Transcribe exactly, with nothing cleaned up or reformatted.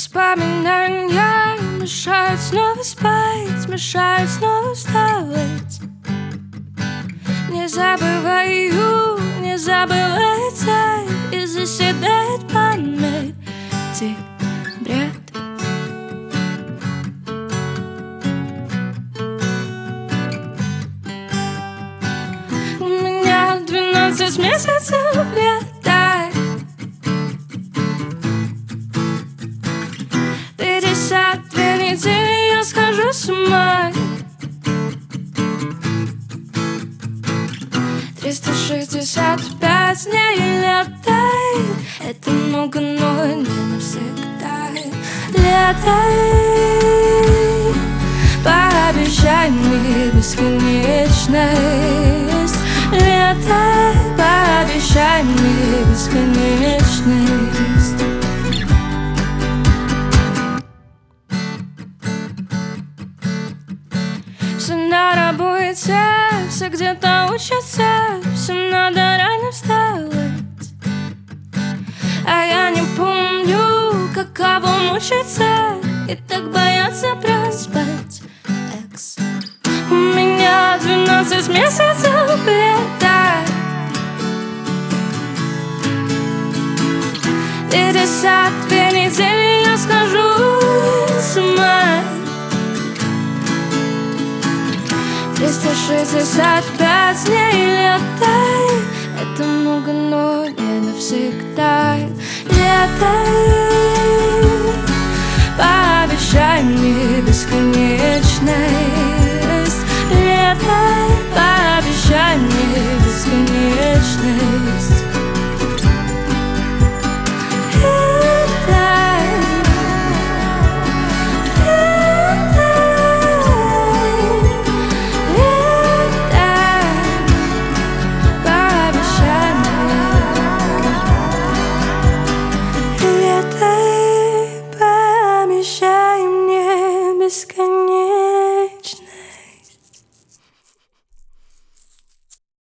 Воспоминания мешают снова спать, мешают снова вставать. Не забываю, не забывается, и заседает память. Бред. У меня двенадцать месяцев лета. Пятьдесят две недели я схожу с ума. Триста шестьдесят пять дней лета. Это много, но не навсегда. Летай, пообещай мне бесконечность. Летай, пообещай мне бесконечность. Все на работе, все где-то учатся, всем надо рано вставать. А я не помню, каково мучиться и так бояться проспать. Экс. У меня двенадцать месяцев лета. Пятьдесят две недели я схожу с ума. Триста шестьдесят пять дней лета. Это много, но не навсегда. Летай, пообещай мне бесконечность. Летай, пообещай мне бесконечность.